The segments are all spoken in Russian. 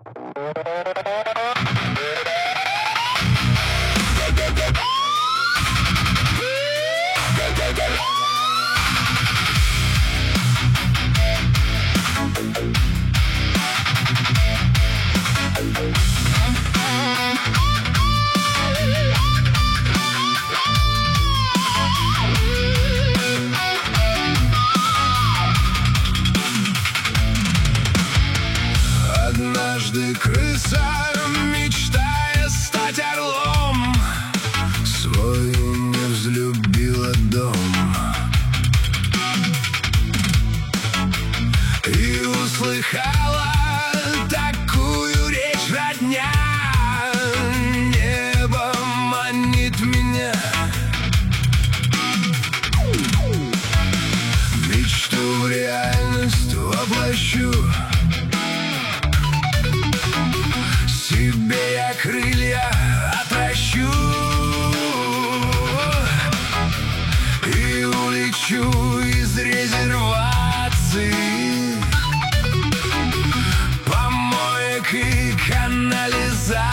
Однажды крыса, мечтая стать орлом, свой не взлюбила дом и услыхала такую речь родня: небо манит меня, мечту в реальность воплощу. Себе я крылья отращу и улечу из резервации, помоек и канализации.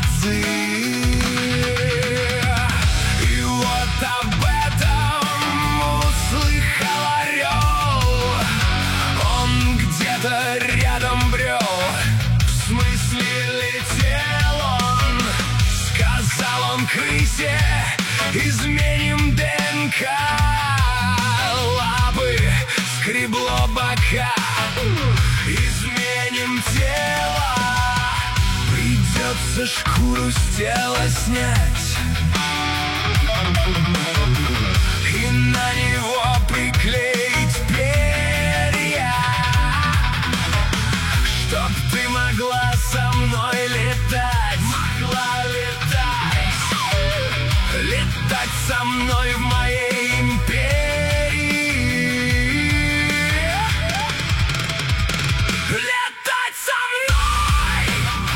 И вот об этом услыхал орел, он где-то рядом брел. В смысле летел он, сказал он крысе: изменим ДНК. Лапы скребло бока, изменим тело, придется шкуру с тела снять и на него приклеить перья, чтоб ты могла со мной летать, могла летать, летать со мной в моей империи, летать со мной.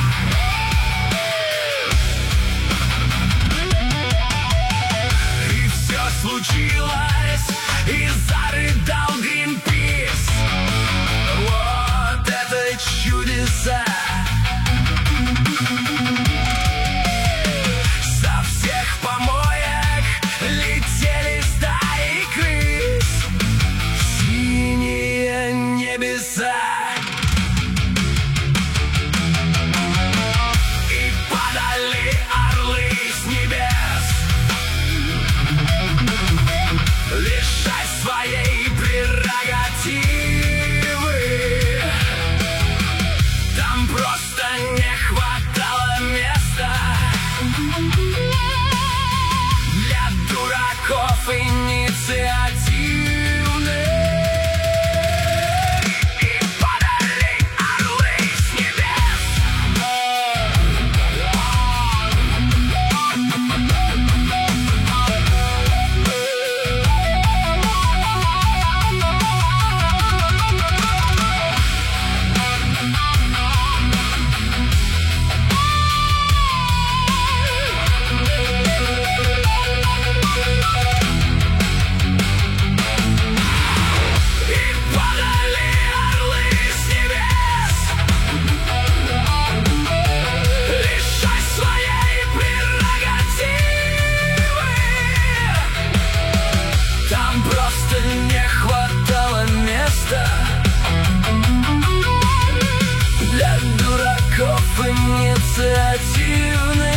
И все случилось, и зарыдал Гринпис. Вот это чудеса! Со всех помоек летели стаи крыс в синие небеса. И падали орлы с небес, лишай своей прерогативы. Там просто не хватало места для дураков инициативных. И падали орлы с небес. Лишай своей прерогативы. Там просто не хватало места для дураков инициативных.